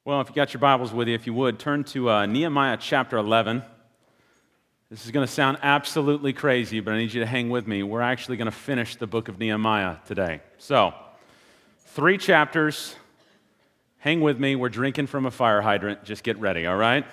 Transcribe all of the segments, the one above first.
Well, if you got your Bibles with you, if you would, turn to Nehemiah chapter 11. This is going to sound absolutely crazy, but I need you to hang with me. We're actually going to finish the book of Nehemiah today. So, 3 chapters. Hang with me. We're drinking from a fire hydrant. Just get ready, all right?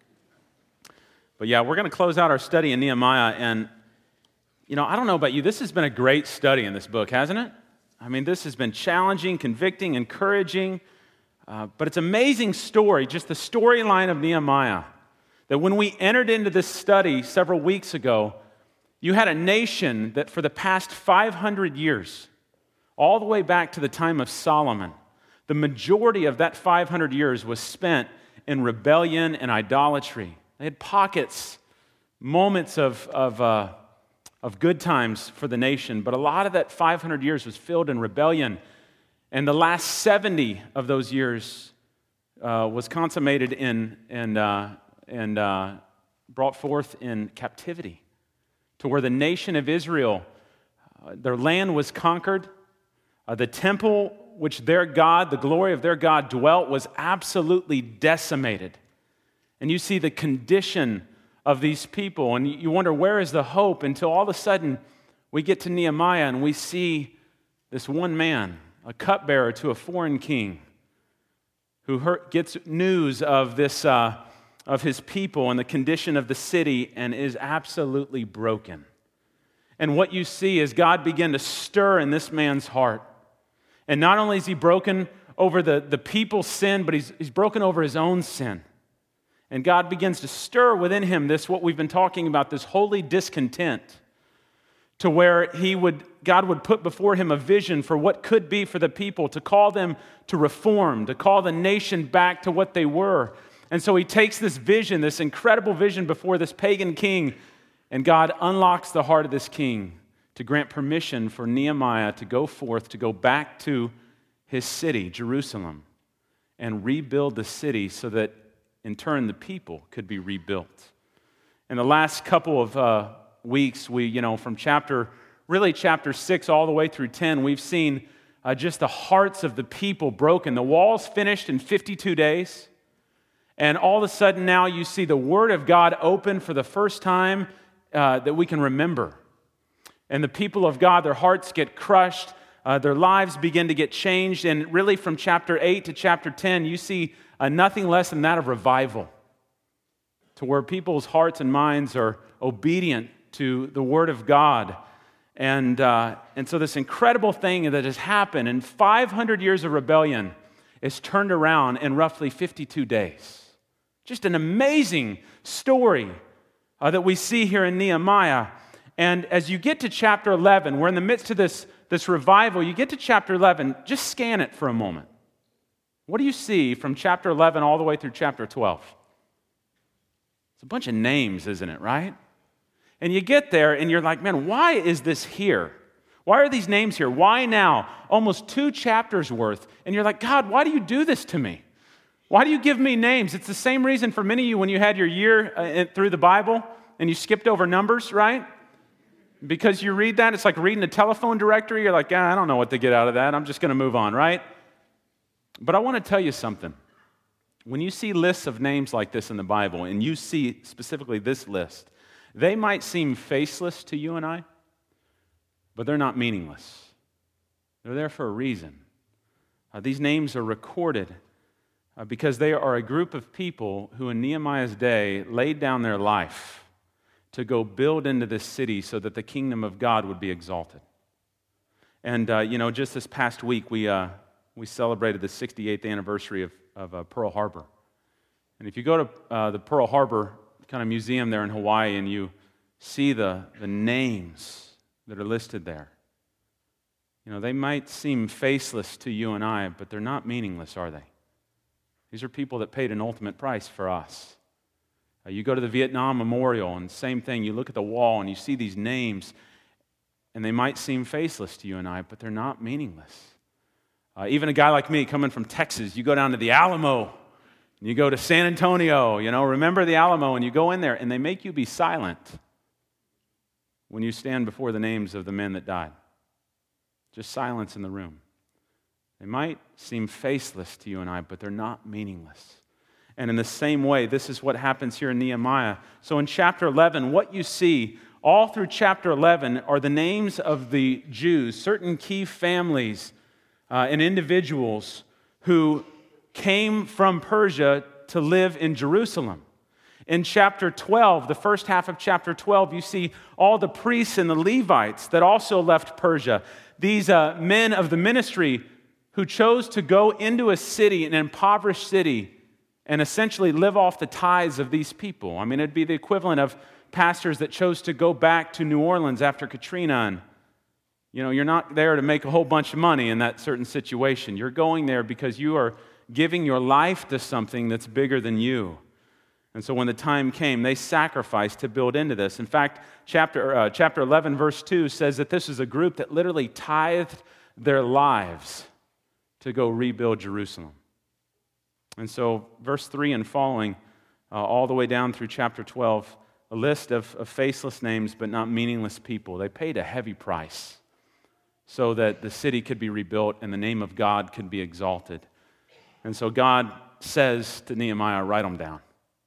But yeah, we're going to close out our study in Nehemiah. And, I don't know about you. This has been a great study in this book, hasn't it? I mean, this has been challenging, convicting, encouraging. But it's an amazing story, just the storyline of Nehemiah, that when we entered into this study several weeks ago, you had a nation that for the past 500 years, all the way back to the time of Solomon, the majority of that 500 years was spent in rebellion and idolatry. They had pockets, moments of good times for the nation, but a lot of that 500 years was filled in rebellion. And the last 70 of those years was consummated and brought forth in captivity, to where the nation of Israel, their land was conquered. The temple which their God, the glory of their God dwelt, was absolutely decimated. And you see the condition of these people, and you wonder, where is the hope? Until all of a sudden we get to Nehemiah and we see this one man, a cupbearer to a foreign king, who gets news of this, of his people and the condition of the city, and is absolutely broken. And what you see is God begin to stir in this man's heart. And not only is he broken over the people's sin, but he's broken over his own sin. And God begins to stir within him this, what we've been talking about, this holy discontent, to where God would put before him a vision for what could be for the people, to call them to reform, to call the nation back to what they were. And so he takes this vision, this incredible vision before this pagan king, and God unlocks the heart of this king to grant permission for Nehemiah to go forth, to go back to his city, Jerusalem, and rebuild the city so that in turn the people could be rebuilt. In the last couple of weeks, from chapter 6 all the way through 10, we've seen just the hearts of the people broken. The walls finished in 52 days, and all of a sudden now you see the Word of God open for the first time that we can remember. And the people of God, their hearts get crushed, their lives begin to get changed, and really from chapter 8 to chapter 10, you see nothing less than that of revival, to where people's hearts and minds are obedient to the Word of God. And so this incredible thing that has happened in 500 years of rebellion is turned around in roughly 52 days. Just an amazing story that we see here in Nehemiah. And as you get to chapter 11, we're in the midst of this revival. You get to chapter 11, just scan it for a moment. What do you see from chapter 11 all the way through chapter 12? It's a bunch of names, isn't it, right? And you get there and you're like, man, why is this here? Why are these names here? Why now? Almost 2 chapters worth. And you're like, God, why do you do this to me? Why do you give me names? It's the same reason for many of you when you had your year through the Bible and you skipped over numbers, right? Because you read that, it's like reading a telephone directory. You're like, I don't know what to get out of that. I'm just going to move on, right? But I want to tell you something. When you see lists of names like this in the Bible, and you see specifically this list, they might seem faceless to you and I, but they're not meaningless. They're there for a reason. These names are recorded because they are a group of people who in Nehemiah's day laid down their life to go build into this city so that the kingdom of God would be exalted. And, just this past week, we celebrated the 68th anniversary of Pearl Harbor. And if you go to the Pearl Harbor kind of museum there in Hawaii and you see the names that are listed there, they might seem faceless to you and I, but they're not meaningless, are they? These are people that paid an ultimate price for us. You go to the Vietnam Memorial and same thing, you look at the wall and you see these names and they might seem faceless to you and I, but they're not meaningless. Even a guy like me coming from Texas, you go down to the Alamo, and you go to San Antonio, remember the Alamo, and you go in there, and they make you be silent when you stand before the names of the men that died. Just silence in the room. They might seem faceless to you and I, but they're not meaningless. And in the same way, this is what happens here in Nehemiah. So in chapter 11, what you see all through chapter 11 are the names of the Jews, certain key families and individuals who came from Persia to live in Jerusalem. In chapter 12, the first half of chapter 12, you see all the priests and the Levites that also left Persia. These men of the ministry who chose to go into a city, an impoverished city, and essentially live off the tithes of these people. I mean, it'd be the equivalent of pastors that chose to go back to New Orleans after Katrina. And, you're not there to make a whole bunch of money in that certain situation. You're going there because you are giving your life to something that's bigger than you. And so when the time came, they sacrificed to build into this. In fact, chapter 11, verse 2 says that this is a group that literally tithed their lives to go rebuild Jerusalem. And so verse 3 and following, all the way down through chapter 12, a list of faceless names but not meaningless people. They paid a heavy price so that the city could be rebuilt and the name of God could be exalted. And so God says to Nehemiah, write them down.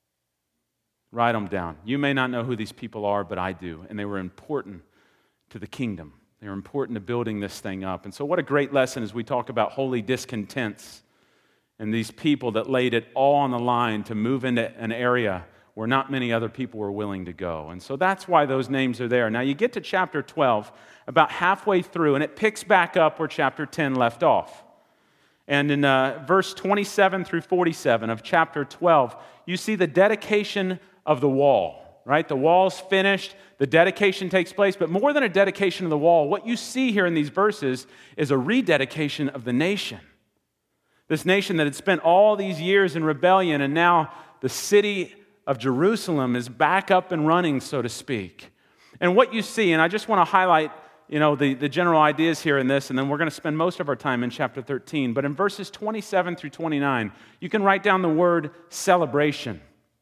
Write them down. You may not know who these people are, but I do. And they were important to the kingdom. They were important to building this thing up. And so what a great lesson as we talk about holy discontents and these people that laid it all on the line to move into an area where not many other people were willing to go. And so that's why those names are there. Now you get to chapter 12, about halfway through, and it picks back up where chapter 10 left off. And in verse 27 through 47 of chapter 12, you see the dedication of the wall, right? The wall's finished, the dedication takes place, but more than a dedication of the wall, what you see here in these verses is a rededication of the nation. This nation that had spent all these years in rebellion, and now the city of Jerusalem is back up and running, so to speak. And what you see, and I just want to highlight, the general ideas here in this, and then we're going to spend most of our time in chapter 13. But in verses 27 through 29, you can write down the word celebration.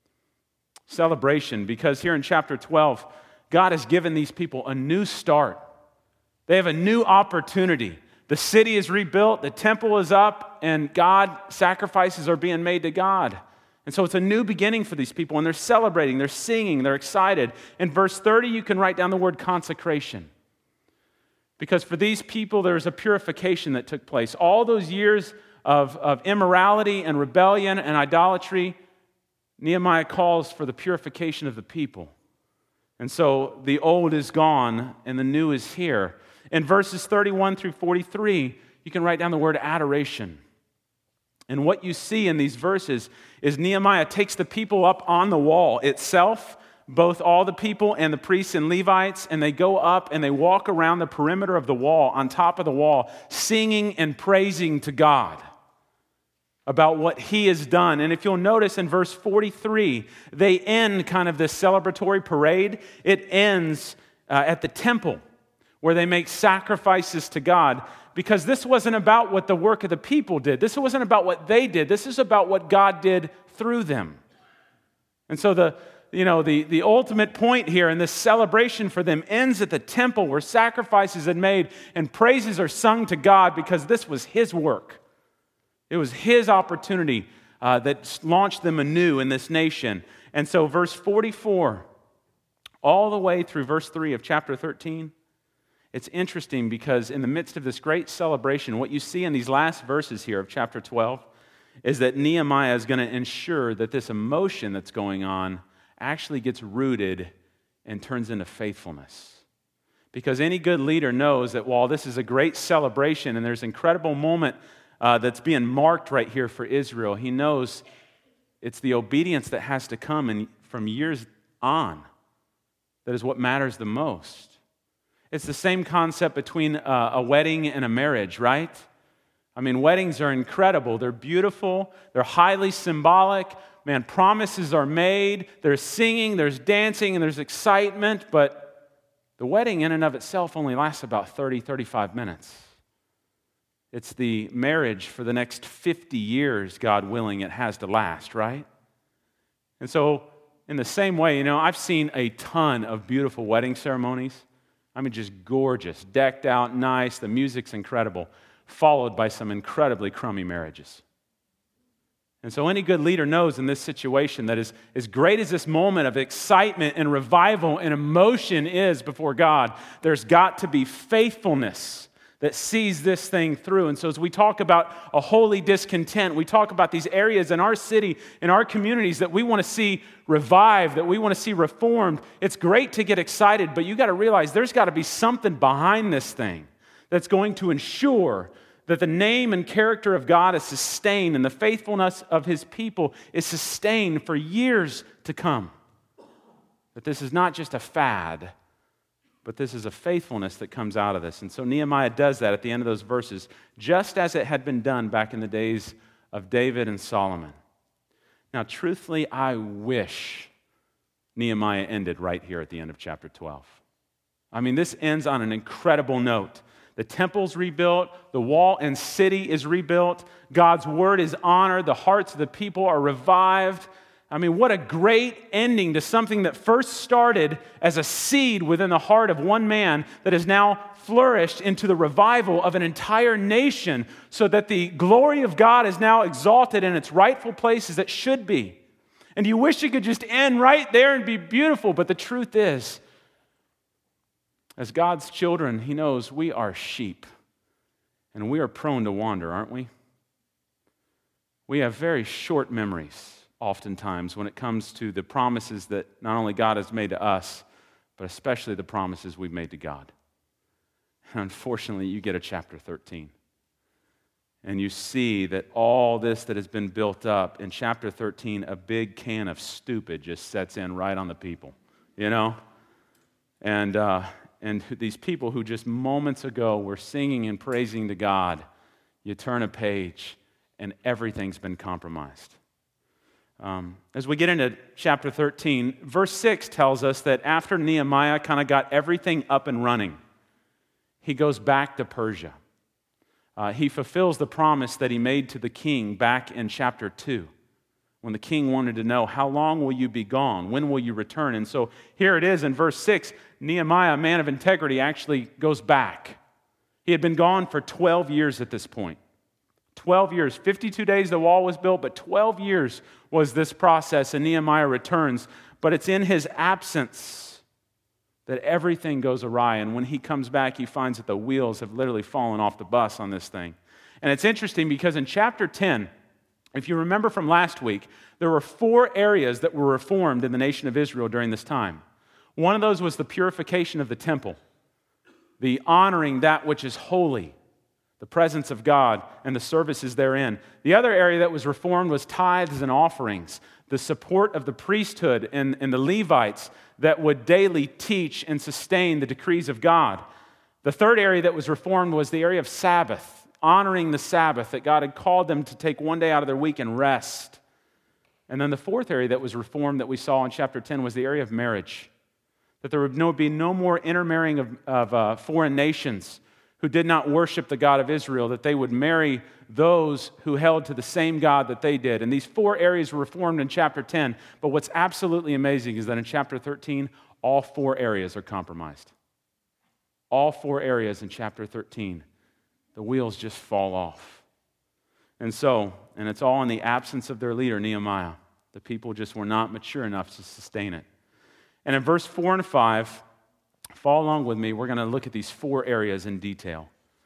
Celebration, because here in chapter 12, God has given these people a new start. They have a new opportunity. The city is rebuilt, the temple is up, and sacrifices are being made to God. And so it's a new beginning for these people, and they're celebrating, they're singing, they're excited. In verse 30, you can write down the word consecration. Because for these people, there's a purification that took place. All those years of immorality and rebellion and idolatry, Nehemiah calls for the purification of the people. And so the old is gone and the new is here. In verses 31 through 43, you can write down the word adoration. And what you see in these verses is Nehemiah takes the people up on the wall itself, both all the people and the priests and Levites, and they go up and they walk around the perimeter of the wall, on top of the wall, singing and praising to God about what he has done. And if you'll notice in verse 43, they end kind of this celebratory parade. It ends at the temple where they make sacrifices to God, because this wasn't about what the work of the people did. This wasn't about what they did. This is about what God did through them. And so the ultimate point here in this celebration for them ends at the temple where sacrifices are made and praises are sung to God, because this was his work. It was his opportunity that launched them anew in this nation. And so verse 44, all the way through verse 3 of chapter 13, it's interesting because in the midst of this great celebration, what you see in these last verses here of chapter 12 is that Nehemiah is going to ensure that this emotion that's going on actually gets rooted and turns into faithfulness. Because any good leader knows that while this is a great celebration and there's an incredible moment that's being marked right here for Israel, he knows it's the obedience that has to come from years on that is what matters the most. It's the same concept between a wedding and a marriage, right? I mean, weddings are incredible. They're beautiful. They're highly symbolic. Man, promises are made. There's singing, there's dancing, and there's excitement. But the wedding in and of itself only lasts about 30, 35 minutes. It's the marriage for the next 50 years, God willing, it has to last, right? And so, in the same way, I've seen a ton of beautiful wedding ceremonies. I mean, just gorgeous, decked out, nice, the music's incredible. followed by some incredibly crummy marriages. And so any good leader knows in this situation that as great as this moment of excitement and revival and emotion is before God, there's got to be faithfulness that sees this thing through. And so as we talk about a holy discontent, we talk about these areas in our city, in our communities that we want to see revived, that we want to see reformed. It's great to get excited, but you got to realize there's got to be something behind this thing that's going to ensure that the name and character of God is sustained and the faithfulness of His people is sustained for years to come. That this is not just a fad, but this is a faithfulness that comes out of this. And so Nehemiah does that at the end of those verses, just as it had been done back in the days of David and Solomon. Now, truthfully, I wish Nehemiah ended right here at the end of chapter 12. I mean, this ends on an incredible note. The temple's rebuilt, the wall and city is rebuilt, God's word is honored, the hearts of the people are revived. I mean, what a great ending to something that first started as a seed within the heart of one man that has now flourished into the revival of an entire nation, so that the glory of God is now exalted in its rightful place as it should be. And you wish it could just end right there and be beautiful, but the truth is, as God's children, He knows we are sheep, and we are prone to wander, aren't we? We have very short memories, oftentimes, when it comes to the promises that not only God has made to us, but especially the promises we've made to God. And unfortunately, you get a chapter 13, and you see that all this that has been built up, in chapter 13, a big can of stupid just sets in right on the people, you know? And these people who just moments ago were singing and praising to God, you turn a page and everything's been compromised. As we get into chapter 13, verse 6 tells us that after Nehemiah kind of got everything up and running, he goes back to Persia. He fulfills the promise that he made to the king back in chapter 2. When the king wanted to know, how long will you be gone? When will you return? And so here it is in verse 6, Nehemiah, a man of integrity, actually goes back. He had been gone for 12 years at this point. 12 years. 52 days the wall was built, but 12 years was this process, and Nehemiah returns. But it's in his absence that everything goes awry. And when he comes back, he finds that the wheels have literally fallen off the bus on this thing. And it's interesting because in chapter 10, if you remember from last week, there were 4 areas that were reformed in the nation of Israel during this time. One of those was the purification of the temple, the honoring that which is holy, the presence of God and the services therein. The other area that was reformed was tithes and offerings, the support of the priesthood and the Levites that would daily teach and sustain the decrees of God. The third area that was reformed was the area of Sabbath, honoring the Sabbath, that God had called them to take one day out of their week and rest. And then the fourth area that was reformed that we saw in chapter 10 was the area of marriage, that there would be no more intermarrying of foreign nations who did not worship the God of Israel, that they would marry those who held to the same God that they did. And these 4 areas were reformed in chapter 10. But what's absolutely amazing is that in chapter 13, all 4 areas are compromised. All 4 areas in chapter 13. The wheels just fall off. And it's all in the absence of their leader, Nehemiah. The people just were not mature enough to sustain it. And in verse 4 and 5, follow along with me, we're going to look at these 4 areas in detail.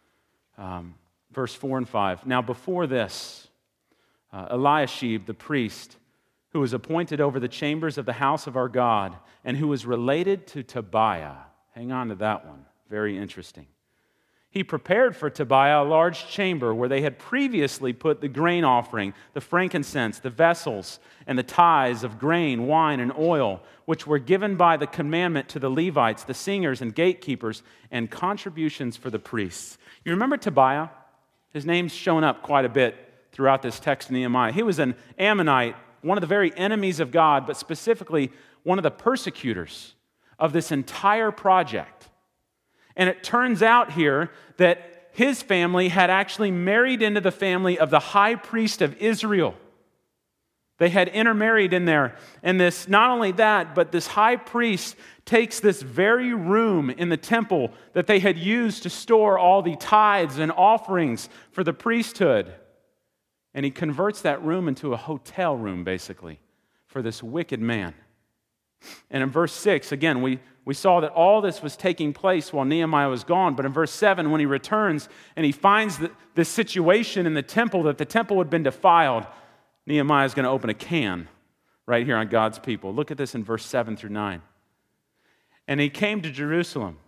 Verse 4 and 5. Now before this, Eliashib, the priest, who was appointed over the chambers of the house of our God, and who was related to Tobiah. Hang on to that one. Very interesting. He prepared for Tobiah a large chamber where they had previously put the grain offering, the frankincense, the vessels, and the tithes of grain, wine, and oil, which were given by the commandment to the Levites, the singers, and gatekeepers, and contributions for the priests. You remember Tobiah? His name's shown up quite a bit throughout this text in Nehemiah. He was an Ammonite, one of the very enemies of God, but specifically one of the persecutors of this entire project. And it turns out here that his family had actually married into the family of the high priest of Israel. They had intermarried in there. And this, not only that, but this high priest takes this very room in the temple that they had used to store all the tithes and offerings for the priesthood. And he converts that room into a hotel room, basically, for this wicked man. And in verse 6, again, we saw that all this was taking place while Nehemiah was gone. But in verse 7, when he returns and he finds this situation in the temple, that the temple had been defiled, Nehemiah is going to open a can right here on God's people. Look at this in verse 7 through 9. And he came to Jerusalem.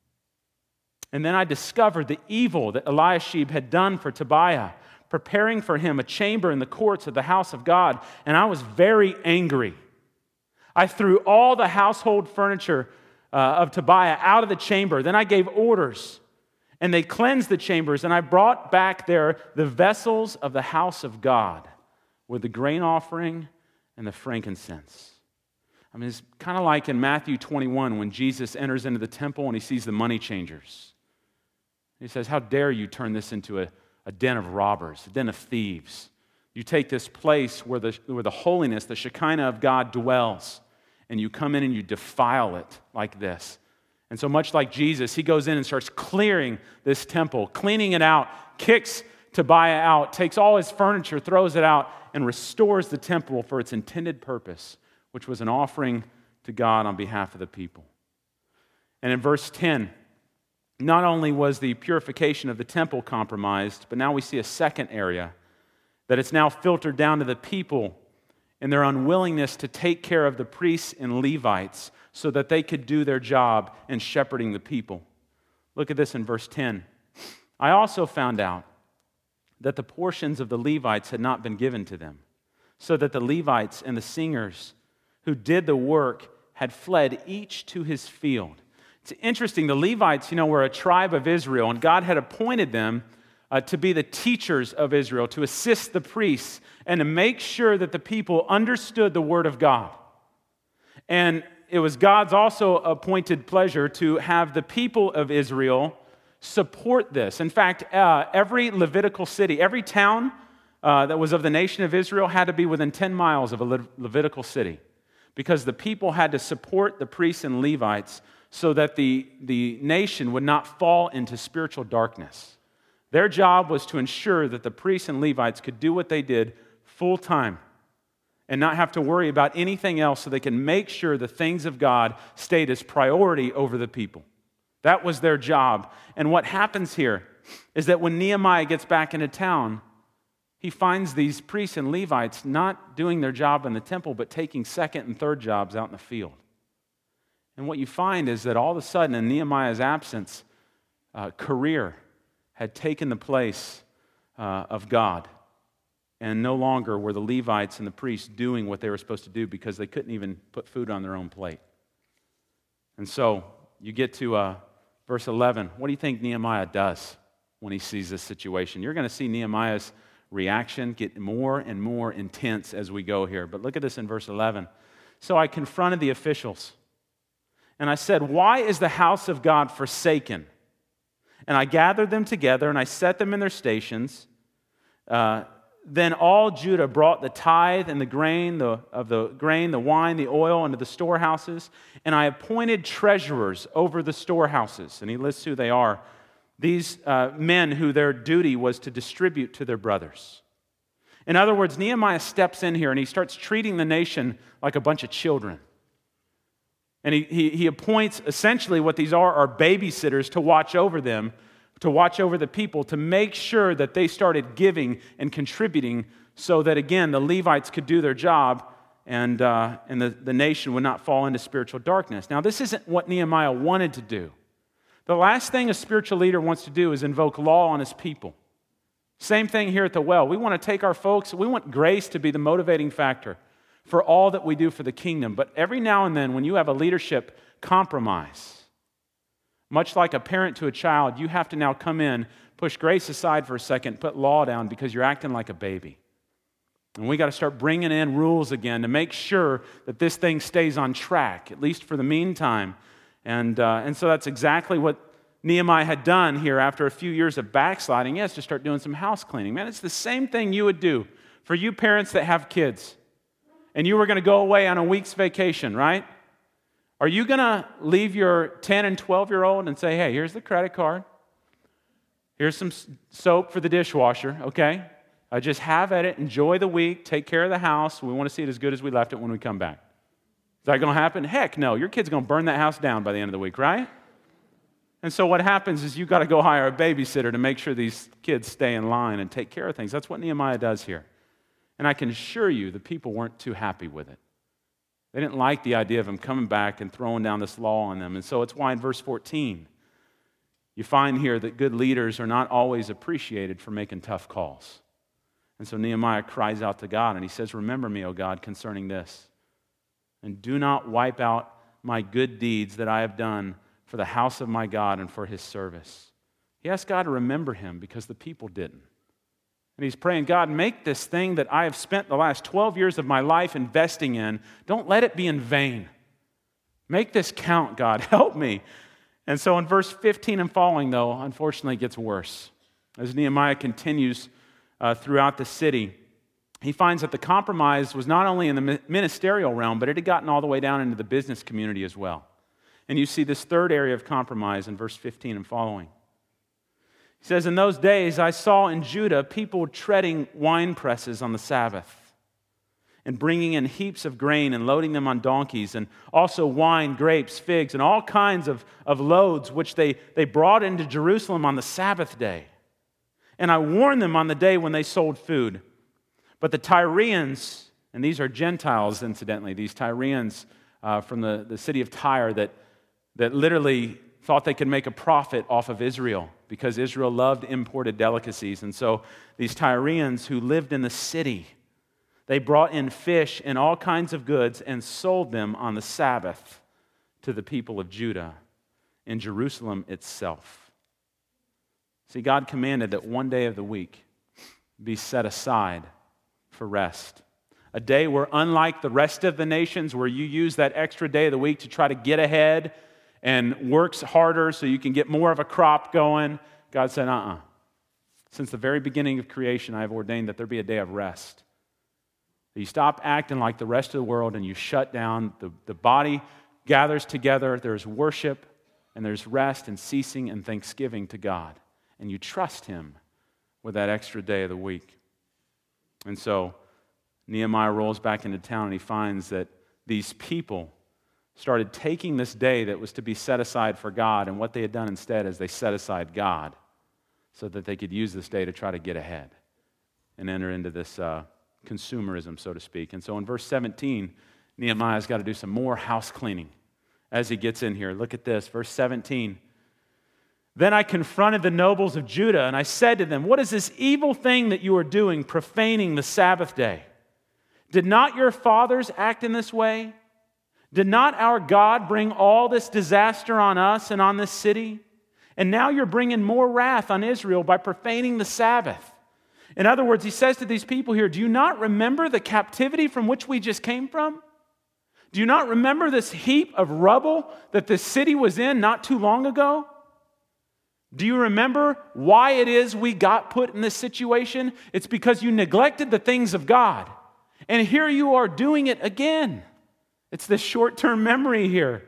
And then I discovered the evil that Eliashib had done for Tobiah, preparing for him a chamber in the courts of the house of God. And I was very angry. I threw all the household furniture of Tobiah out of the chamber. Then I gave orders, and they cleansed the chambers, and I brought back there the vessels of the house of God with the grain offering and the frankincense. I mean, it's kind of like in Matthew 21 when Jesus enters into the temple and he sees the money changers. He says, "How dare you turn this into a den of robbers, a den of thieves? You take this place where the holiness, the Shekinah of God dwells, and you come in and you defile it like this." And so much like Jesus, he goes in and starts clearing this temple, cleaning it out, kicks Tobiah out, takes all his furniture, throws it out, and restores the temple for its intended purpose, which was an offering to God on behalf of the people. And in verse 10, not only was the purification of the temple compromised, but now we see a second area, that it's now filtered down to the people in their unwillingness to take care of the priests and Levites so that they could do their job in shepherding the people. Look at this in verse 10. I also found out that the portions of the Levites had not been given to them, so that the Levites and the singers who did the work had fled each to his field. It's interesting, the Levites, were a tribe of Israel, and God had appointed them to be the teachers of Israel, to assist the priests, and to make sure that the people understood the Word of God. And it was God's also appointed pleasure to have the people of Israel support this. In fact, every Levitical city, every town that was of the nation of Israel had to be within 10 miles of a Levitical city, because the people had to support the priests and Levites so that the nation would not fall into spiritual darkness. Their job was to ensure that the priests and Levites could do what they did full time and not have to worry about anything else, so they can make sure the things of God stayed as priority over the people. That was their job. And what happens here is that when Nehemiah gets back into town, he finds these priests and Levites not doing their job in the temple, but taking second and third jobs out in the field. And what you find is that all of a sudden, in Nehemiah's absence, career had taken the place of God. And no longer were the Levites and the priests doing what they were supposed to do, because they couldn't even put food on their own plate. And so you get to verse 11. What do you think Nehemiah does when he sees this situation? You're going to see Nehemiah's reaction get more and more intense as we go here. But look at this in verse 11. So I confronted the officials, and I said, "Why is the house of God forsaken?" And I gathered them together, and I set them in their stations. Then all Judah brought the tithe and the grain, the wine, the oil into the storehouses, and I appointed treasurers over the storehouses. And he lists who they are. These men who their duty was to distribute to their brothers. In other words, Nehemiah steps in here and he starts treating the nation like a bunch of children. And he appoints essentially what these are babysitters to watch over them, to watch over the people, to make sure that they started giving and contributing so that, again, the Levites could do their job and the nation would not fall into spiritual darkness. Now, this isn't what Nehemiah wanted to do. The last thing a spiritual leader wants to do is invoke law on his people. Same thing here at the well. We want to take our folks, we want grace to be the motivating factor for all that we do for the kingdom. But every now and then, when you have a leadership compromise, much like a parent to a child, you have to now come in, push grace aside for a second, put law down because you're acting like a baby. And we got to start bringing in rules again to make sure that this thing stays on track, at least for the meantime. And so that's exactly what Nehemiah had done here after a few years of backsliding. He has to start doing some house cleaning. Man, it's the same thing you would do for you parents that have kids. and you were going to go away on a week's vacation, right? Are you going to leave your 10 and 12-year-old and say, hey, here's the credit card. Here's some soap for the dishwasher, okay? Just have at it, enjoy the week, take care of the house. We want to see it as good as we left it when we come back. Is that going to happen? Heck no. Your kid's going to burn that house down by the end of the week, right? And so what happens is you got to go hire a babysitter to make sure these kids stay in line and take care of things. That's what Nehemiah does here. And I can assure you the people weren't too happy with it. They didn't like the idea of him coming back and throwing down this law on them. And so it's why in verse 14, you find here that good leaders are not always appreciated for making tough calls. And so Nehemiah cries out to God and he says, remember me, O God, concerning this. And do not wipe out my good deeds that I have done for the house of my God and for his service. He asked God to remember him because the people didn't. And he's praying, God, make this thing that I have spent the last 12 years of my life investing in, don't let it be in vain. Make this count, God. Help me. And so in verse 15 and following, though, unfortunately it gets worse. As Nehemiah continues throughout the city, he finds that the compromise was not only in the ministerial realm, but it had gotten all the way down into the business community as well. And you see this third area of compromise in verse 15 and following. He says, in those days I saw in Judah people treading wine presses on the Sabbath and bringing in heaps of grain and loading them on donkeys, and also wine, grapes, figs, and all kinds of loads which they brought into Jerusalem on the Sabbath day. And I warned them on the day when they sold food. But the Tyrians, and these are Gentiles incidentally, these Tyrians from the city of Tyre that literally thought they could make a profit off of Israel because Israel loved imported delicacies. And so these Tyrians who lived in the city, they brought in fish and all kinds of goods and sold them on the Sabbath to the people of Judah in Jerusalem itself. See, God commanded that one day of the week be set aside for rest. A day where, unlike the rest of the nations, where you use that extra day of the week to try to get ahead and works harder so you can get more of a crop going, God said, Since the very beginning of creation, I have ordained that there be a day of rest. You stop acting like the rest of the world and you shut down. The body gathers together. There's worship and there's rest and ceasing and thanksgiving to God. And you trust him with that extra day of the week. And so Nehemiah rolls back into town and he finds that these people started taking this day that was to be set aside for God, and what they had done instead is they set aside God so that they could use this day to try to get ahead and enter into this consumerism, so to speak. And so in verse 17, Nehemiah's got to do some more house cleaning as he gets in here. Look at this, verse 17. Then I confronted the nobles of Judah, and I said to them, what is this evil thing that you are doing, profaning the Sabbath day? Did not your fathers act in this way? Did not our God bring all this disaster on us and on this city? And now you're bringing more wrath on Israel by profaning the Sabbath. In other words, he says to these people here, do you not remember the captivity from which we just came from? Do you not remember this heap of rubble that this city was in not too long ago? Do you remember why it is we got put in this situation? It's because you neglected the things of God. And here you are doing it again. It's this short-term memory here.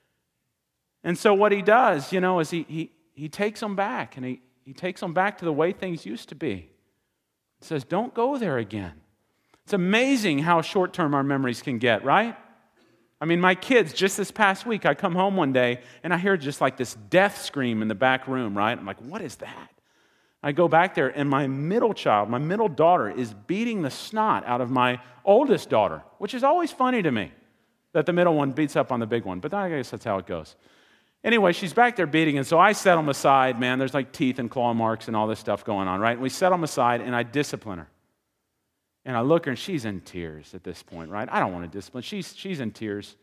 And so what he does, is he takes them back, and he takes them back to the way things used to be. He says, don't go there again. It's amazing how short-term our memories can get, right? I mean, my kids, just this past week, I come home one day, and I hear just like this death scream in the back room, right? I'm like, what is that? I go back there, and my middle daughter, is beating the snot out of my oldest daughter, which is always funny to me, that the middle one beats up on the big one. But I guess that's how it goes. Anyway, she's back there beating, and so I set them aside, man. There's like teeth and claw marks and all this stuff going on, right? And we set them aside, and I discipline her. And I look at her, and she's in tears at this point, right? I don't want to discipline. She's in tears.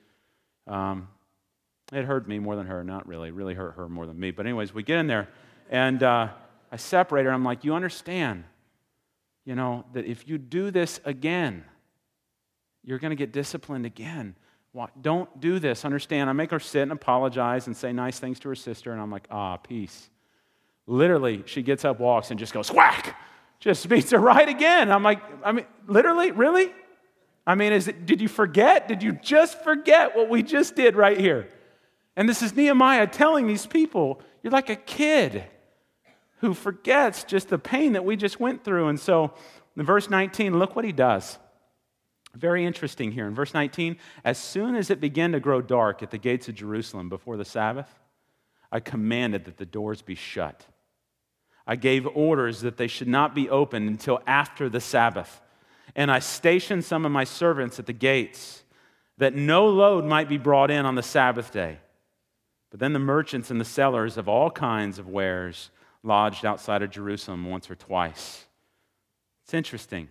It hurt me more than her. Not really. It really hurt her more than me. But anyways, we get in there, and I separate her. I'm like, you understand, that if you do this again, you're going to get disciplined again. Don't do this. Understand? I make her sit and apologize and say nice things to her sister, and I'm like, peace. Literally, she gets up, walks, and just goes, whack! Just beats her right again. I'm like, literally? Really? I mean, did you forget? Did you just forget what we just did right here? And this is Nehemiah telling these people, you're like a kid who forgets just the pain that we just went through. And so in verse 19, look what he does. Very interesting here. In verse 19, as soon as it began to grow dark at the gates of Jerusalem before the Sabbath, I commanded that the doors be shut. I gave orders that they should not be opened until after the Sabbath. And I stationed some of my servants at the gates, that no load might be brought in on the Sabbath day. But then the merchants and the sellers of all kinds of wares lodged outside of Jerusalem once or twice. It's interesting.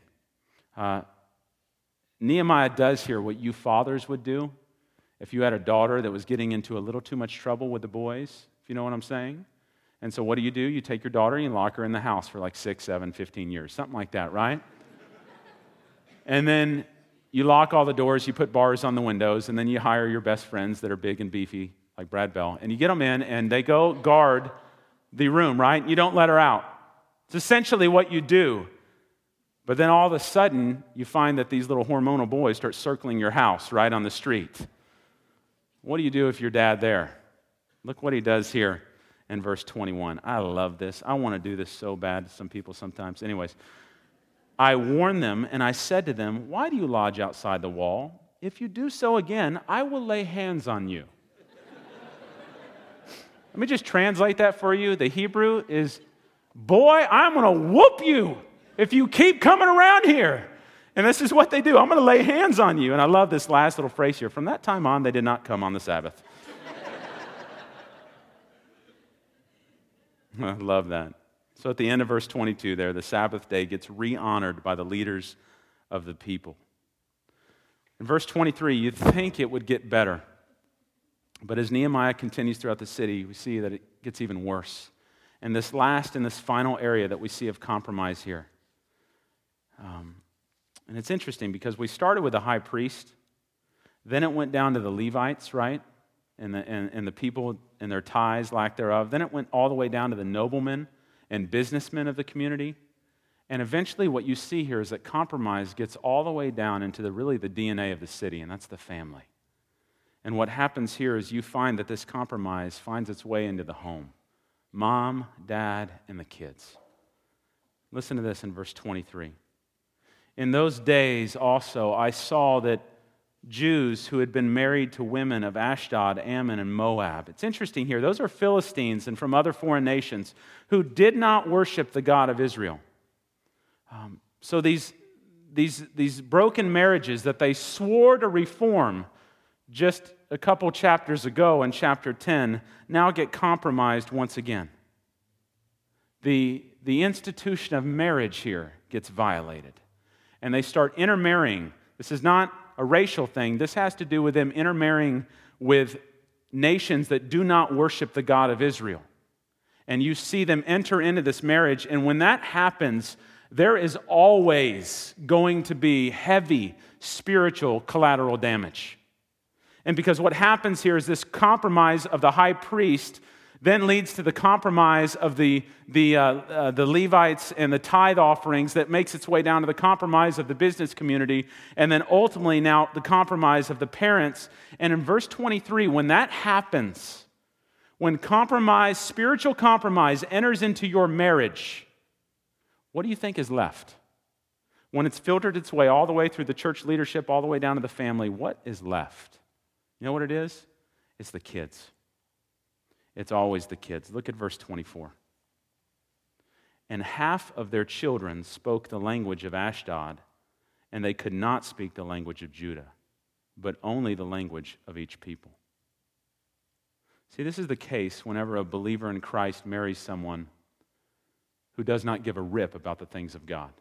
Nehemiah does here what you fathers would do if you had a daughter that was getting into a little too much trouble with the boys, if you know what I'm saying. And so what do? You take your daughter and you lock her in the house for like 6, 7, 15 years, something like that, right? And then you lock all the doors, you put bars on the windows, and then you hire your best friends that are big and beefy, like Brad Bell, and you get them in, and they go guard the room, right? You don't let her out. It's essentially what you do. But then all of a sudden, you find that these little hormonal boys start circling your house right on the street. What do you do if you're dad there? Look what he does here in verse 21. I love this. I want to do this so bad to some people sometimes. Anyways, I warned them, and I said to them, why do you lodge outside the wall? If you do so again, I will lay hands on you. Let me just translate that for you. The Hebrew is, boy, I'm going to whoop you if you keep coming around here. And this is what they do. I'm going to lay hands on you. And I love this last little phrase here. From that time on, they did not come on the Sabbath. I love that. So at the end of verse 22 there, the Sabbath day gets re-honored by the leaders of the people. In verse 23, you'd think it would get better. But as Nehemiah continues throughout the city, we see that it gets even worse. And this final area that we see of compromise here. And it's interesting because we started with the high priest. Then it went down to the Levites, right? And the people and their tithes, lack thereof. Then it went all the way down to the noblemen and businessmen of the community. And eventually what you see here is that compromise gets all the way down into the DNA of the city, and that's the family. And what happens here is you find that this compromise finds its way into the home. Mom, dad, and the kids. Listen to this in verse 23. In those days also I saw that Jews who had been married to women of Ashdod, Ammon, and Moab. It's interesting here. Those are Philistines and from other foreign nations who did not worship the God of Israel. So these broken marriages that they swore to reform just a couple chapters ago in chapter 10 now get compromised once again. The institution of marriage here gets violated. And they start intermarrying. This is not a racial thing. This has to do with them intermarrying with nations that do not worship the God of Israel. And you see them enter into this marriage, and when that happens, there is always going to be heavy spiritual collateral damage. And because what happens here is this compromise of the high priest then leads to the compromise of the Levites and the tithe offerings that makes its way down to the compromise of the business community, and then ultimately now the compromise of the parents. And in verse 23, when that happens, when compromise, spiritual compromise enters into your marriage, what do you think is left? When it's filtered its way all the way through the church leadership, all the way down to the family, what is left? You know what it is? It's the kids. It's always the kids. Look at verse 24. And half of their children spoke the language of Ashdod, and they could not speak the language of Judah, but only the language of each people. See, this is the case whenever a believer in Christ marries someone who does not give a rip about the things of God.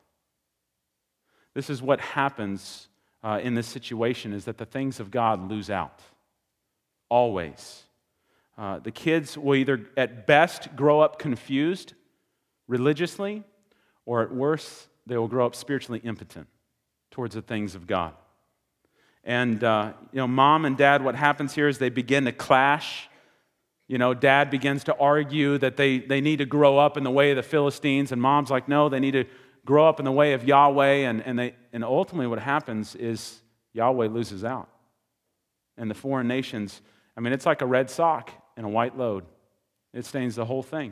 This is what happens in this situation, is that the things of God lose out. Always. The kids will either, at best, grow up confused religiously, or at worst, they will grow up spiritually impotent towards the things of God. And, mom and dad, what happens here is they begin to clash. Dad begins to argue that they need to grow up in the way of the Philistines, and mom's like, no, they need to grow up in the way of Yahweh. And ultimately what happens is Yahweh loses out. And the foreign nations, it's like a red sock in a white load. It stains the whole thing.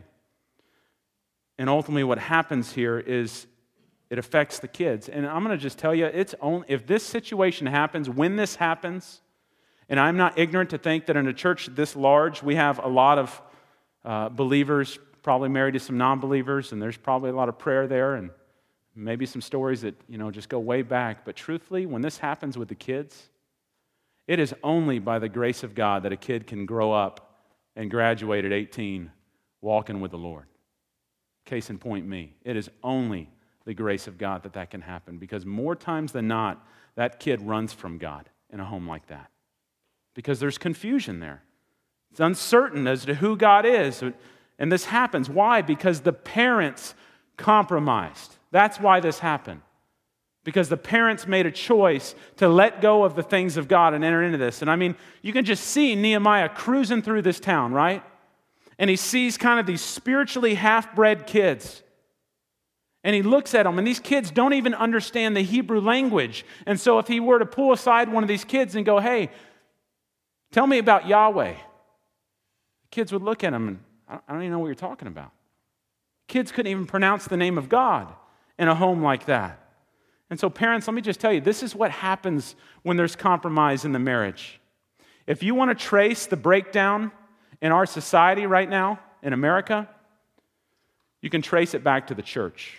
And ultimately what happens here is it affects the kids. And I'm going to just tell you, if this situation happens, when this happens, and I'm not ignorant to think that in a church this large, we have a lot of believers probably married to some non-believers, and there's probably a lot of prayer there, and maybe some stories that, just go way back. But truthfully, when this happens with the kids, it is only by the grace of God that a kid can grow up and graduate at 18 walking with the Lord. Case in point, me. It is only the grace of God that can happen, because more times than not, that kid runs from God in a home like that because there's confusion there. It's uncertain as to who God is, and this happens. Why? Because the parents compromised. That's why this happened. Because the parents made a choice to let go of the things of God and enter into this. And you can just see Nehemiah cruising through this town, right? And he sees kind of these spiritually half-bred kids. And he looks at them, and these kids don't even understand the Hebrew language. And so if he were to pull aside one of these kids and go, hey, tell me about Yahweh, the kids would look at him and, I don't even know what you're talking about. Kids couldn't even pronounce the name of God in a home like that. And so parents, let me just tell you, this is what happens when there's compromise in the marriage. If you want to trace the breakdown in our society right now, in America, you can trace it back to the church.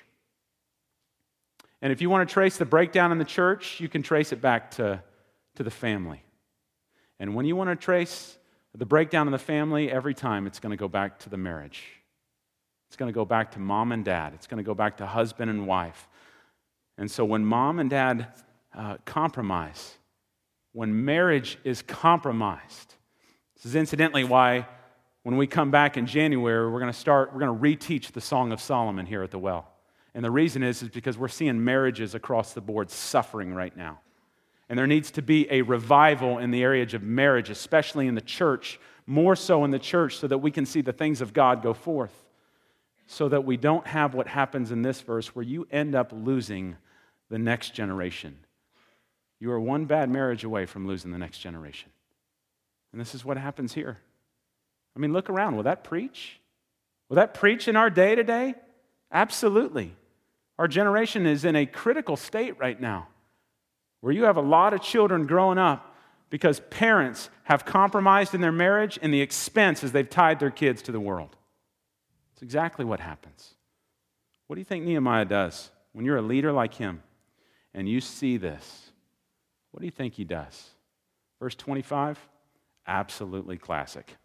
And if you want to trace the breakdown in the church, you can trace it back to the family. And when you want to trace the breakdown in the family, every time it's going to go back to the marriage. It's going to go back to mom and dad. It's going to go back to husband and wife. And so when mom and dad compromise, when marriage is compromised, this is incidentally why when we come back in January, we're going to reteach the Song of Solomon here at the Well. And the reason is because we're seeing marriages across the board suffering right now. And there needs to be a revival in the area of marriage, especially in the church, more so in the church, so that we can see the things of God go forth. So that we don't have what happens in this verse where you end up losing the next generation. You are one bad marriage away from losing the next generation. And this is what happens here. Look around. Will that preach? Will that preach in our day today? Absolutely. Our generation is in a critical state right now, where you have a lot of children growing up because parents have compromised in their marriage and the expense as they've tied their kids to the world. It's exactly what happens. What do you think Nehemiah does when you're a leader like him and you see this? What do you think he does? Verse 25, absolutely classic.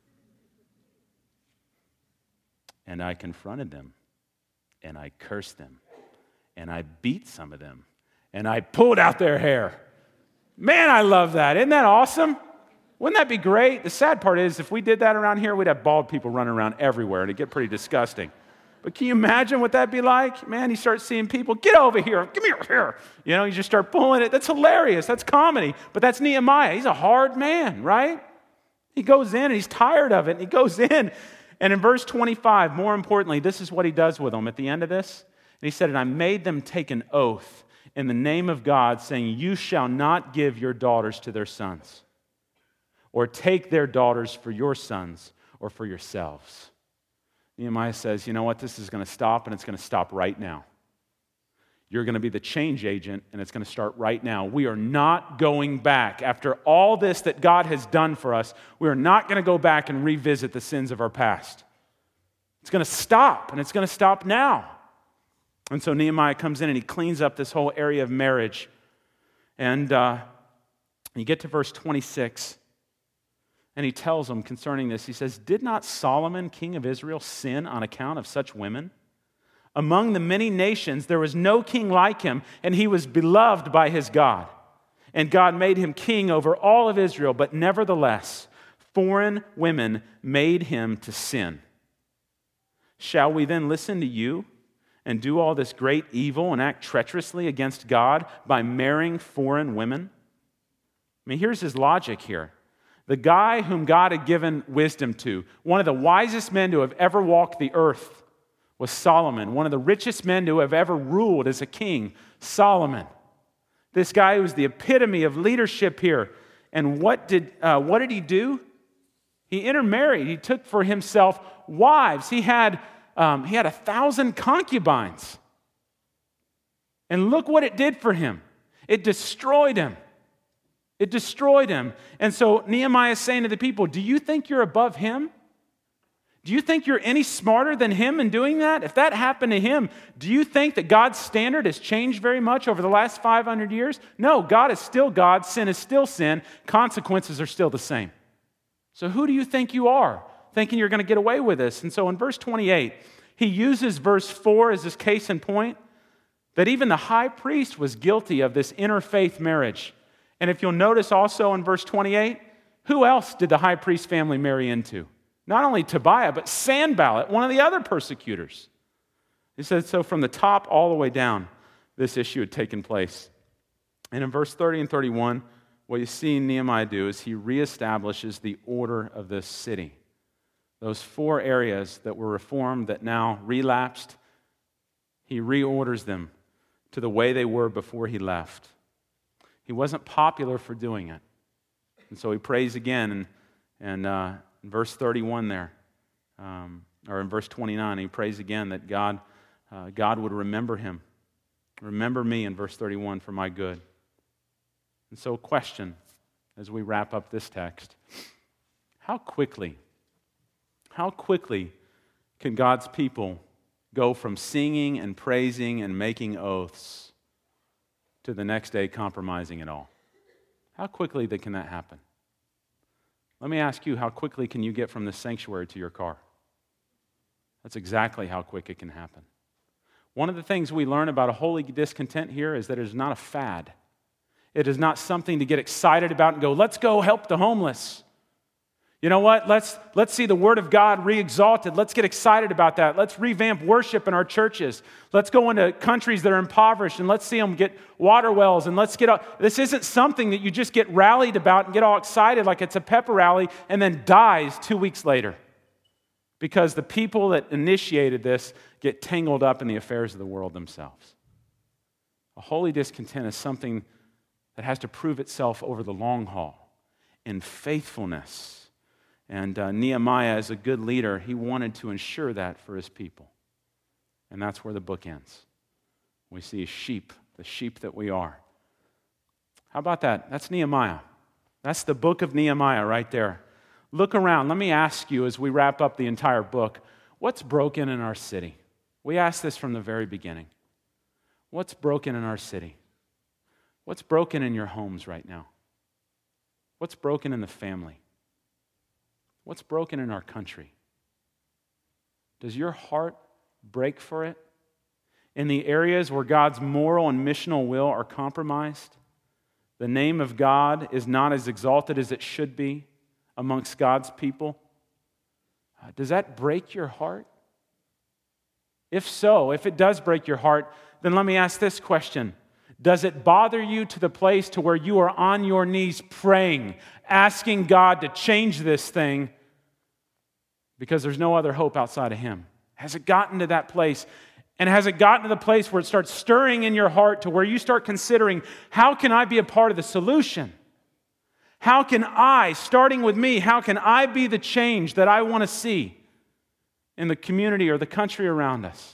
And I confronted them, and I cursed them, and I beat some of them, and I pulled out their hair. Man, I love that. Isn't that awesome? Wouldn't that be great? The sad part is, if we did that around here, we'd have bald people running around everywhere, and it'd get pretty disgusting. But can you imagine what that'd be like? Man, you start seeing people, get over here, give me your hair. You just start pulling it. That's hilarious. That's comedy. But that's Nehemiah. He's a hard man, right? He goes in, and he's tired of it, and he goes in. And in verse 25, more importantly, this is what he does with them at the end of this. And he said, and I made them take an oath in the name of God, saying, you shall not give your daughters to their sons, or take their daughters for your sons or for yourselves. Nehemiah says, you know what, this is going to stop, and it's going to stop right now. You're going to be the change agent, and it's going to start right now. We are not going back. After all this that God has done for us, we are not going to go back and revisit the sins of our past. It's going to stop, and it's going to stop now. And so Nehemiah comes in, and he cleans up this whole area of marriage. And you get to verse 26, and he tells them concerning this, he says, did not Solomon, king of Israel, sin on account of such women? Among the many nations, there was no king like him, and he was beloved by his God. And God made him king over all of Israel, but nevertheless, foreign women made him to sin. Shall we then listen to you and do all this great evil and act treacherously against God by marrying foreign women? Here's his logic here. The guy whom God had given wisdom to, one of the wisest men to have ever walked the earth, was Solomon, one of the richest men to have ever ruled as a king, Solomon. This guy who was the epitome of leadership here. And what did he do? He intermarried. He took for himself wives. He had 1,000 concubines. And look what it did for him. It destroyed him. It destroyed him. And so Nehemiah is saying to the people, do you think you're above him? Do you think you're any smarter than him in doing that? If that happened to him, do you think that God's standard has changed very much over the last 500 years? No, God is still God. Sin is still sin. Consequences are still the same. So who do you think you are, thinking you're going to get away with this? And so in verse 28, he uses verse 4 as his case in point, that even the high priest was guilty of this interfaith marriage. And if you'll notice also in verse 28, who else did the high priest family marry into? Not only Tobiah, but Sanballat, one of the other persecutors. He said, so from the top all the way down, this issue had taken place. And in verse 30 and 31, what you see Nehemiah do is he reestablishes the order of this city. Those 4 areas that were reformed that now relapsed, he reorders them to the way they were before he left. He wasn't popular for doing it. And so he prays again, and in verse 31 there, or in verse 29, he prays again that God would remember him. Remember me in verse 31 for my good. And so question, as we wrap up this text, how quickly can God's people go from singing and praising and making oaths to the next day compromising it all? How quickly can that happen? Let me ask you, how quickly can you get from the sanctuary to your car? That's exactly how quick it can happen. One of the things we learn about a holy discontent here is that it is not a fad. It is not something to get excited about and go, let's go help the homeless. You know what? Let's see the Word of God re-exalted. Let's get excited about that. Let's revamp worship in our churches. Let's go into countries that are impoverished and let's see them get water wells. And this isn't something that you just get rallied about and get all excited like it's a pepper rally and then dies 2 weeks later. Because the people that initiated this get tangled up in the affairs of the world themselves. A holy discontent is something that has to prove itself over the long haul in faithfulness. And Nehemiah, as a good leader, he wanted to ensure that for his people. And that's where the book ends. We see sheep, the sheep that we are. How about that? That's Nehemiah. That's the book of Nehemiah right there. Look around. Let me ask you as we wrap up the entire book, what's broken in our city? We asked this from the very beginning. What's broken in our city? What's broken in your homes right now? What's broken in the family? What's broken in our country? Does your heart break for it? In the areas where God's moral and missional will are compromised, the name of God is not as exalted as it should be amongst God's people. Does that break your heart? If so, if it does break your heart, then let me ask this question. Does it bother you to the place to where you are on your knees praying, asking God to change this thing because there's no other hope outside of Him? Has it gotten to that place? And has it gotten to the place where it starts stirring in your heart to where you start considering, how can I be a part of the solution? How can I, starting with me, how can I be the change that I want to see in the community or the country around us?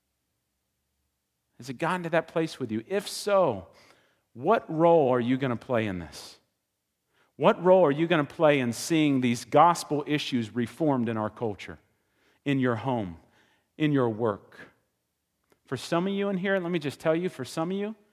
Has it gotten to that place with you? If so, what role are you going to play in this? What role are you going to play in seeing these gospel issues reformed in our culture, in your home, in your work? For some of you in here, let me just tell you, for some of you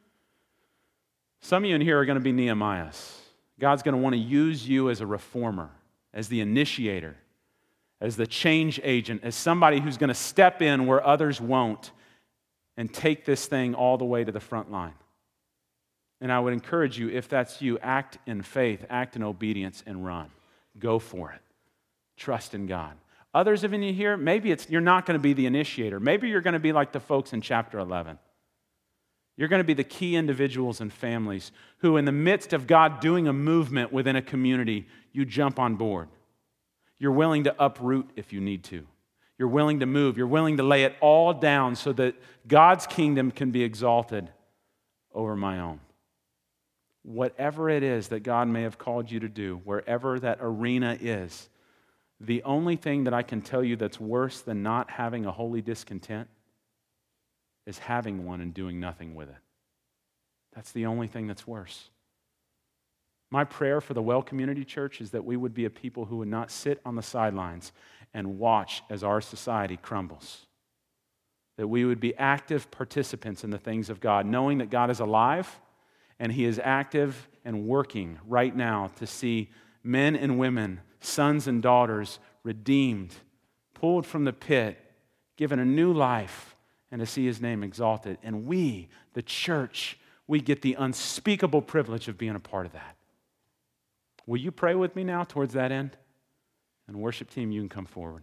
in here are going to be Nehemiahs. God's going to want to use you as a reformer, as the initiator, as the change agent, as somebody who's going to step in where others won't and take this thing all the way to the front line. And I would encourage you, if that's you, act in faith, act in obedience, and run. Go for it. Trust in God. Others of you here, maybe you're not going to be the initiator. Maybe you're going to be like the folks in chapter 11. You're going to be the key individuals and families who, in the midst of God doing a movement within a community, you jump on board. You're willing to uproot if you need to. You're willing to move. You're willing to lay it all down so that God's kingdom can be exalted over my own. whatever it is that God may have called you to do, wherever that arena is, the only thing that I can tell you that's worse than not having a holy discontent is having one and doing nothing with it. That's the only thing that's worse. My prayer for the Well Community Church is that we would be a people who would not sit on the sidelines and watch as our society crumbles. That we would be active participants in the things of God, knowing that God is alive and He is active and working right now to see men and women, sons and daughters redeemed, pulled from the pit, given a new life, and to see His name exalted. And we, the church, we get the unspeakable privilege of being a part of that. Will you pray with me now towards that end? And worship team, you can come forward.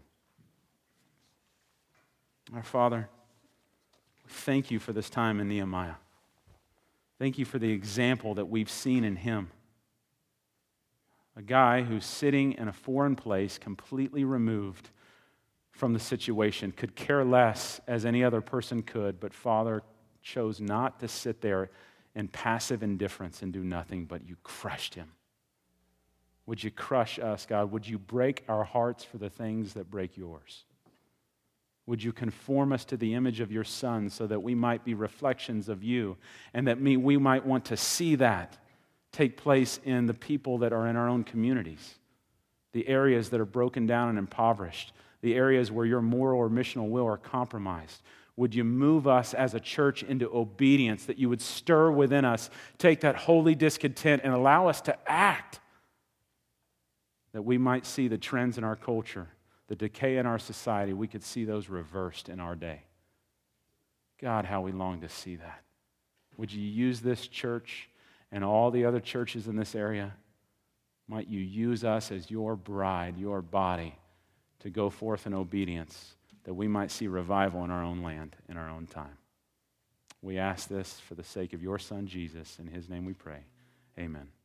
Our Father, thank you for this time in Nehemiah. Thank you for the example that we've seen in him. A guy who's sitting in a foreign place, completely removed from the situation, could care less as any other person could, but Father chose not to sit there in passive indifference and do nothing, but you crushed him. Would you crush us, God? Would you break our hearts for the things that break yours? Would you conform us to the image of your Son so that we might be reflections of you and that we might want to see that take place in the people that are in our own communities, the areas that are broken down and impoverished, the areas where your moral or missional will are compromised. Would you move us as a church into obedience, that you would stir within us, take that holy discontent and allow us to act, that we might see the trends in our culture, the decay in our society, we could see those reversed in our day. God, how we long to see that. Would you use this church and all the other churches in this area? Might you use us as your bride, your body, to go forth in obedience, that we might see revival in our own land, in our own time. We ask this for the sake of your Son, Jesus. In His name we pray. Amen.